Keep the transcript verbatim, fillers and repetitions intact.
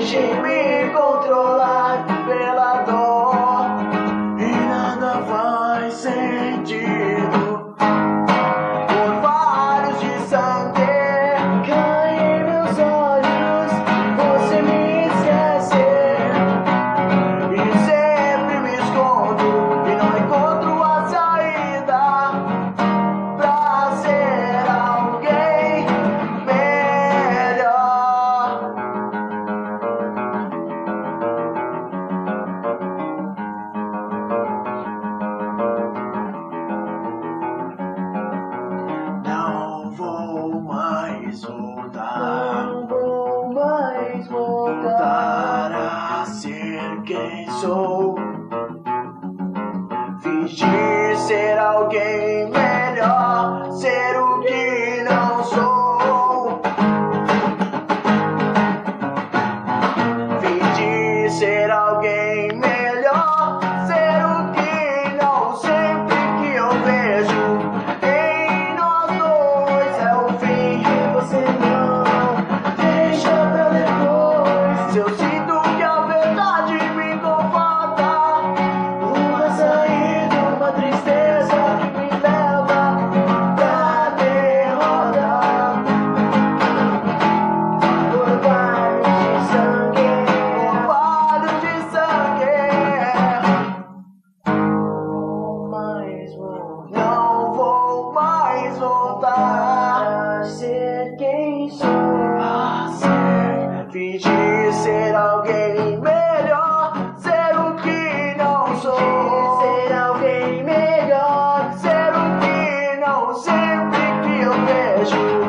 deixei me controlar pela dor e nada faz sentido. Por vários de sangue cai em meus olhos, você me esquece e sempre me escondo e não encontro a saída pra ser alguém melhor. Não vou mais voltar, Não vou mais voltar voltar a ser quem sou. Fingir ser alguém melhor, ser o que não sou. Fingir ser alguém melhor, ser o que não. Sempre que eu vejo em nós dois é o fim. e você não deixa pra depois. Se eu sinto que a verdade me conforta, Uma saída, uma tristeza que me leva pra derrota. Orvalho de sangue, orvalho de sangue. não mais vou Não vou mais voltar a ser quem sou. a ser, fingir ser alguém melhor, ser o que não sou. Ser alguém melhor. Ser o que não, sempre que eu vejo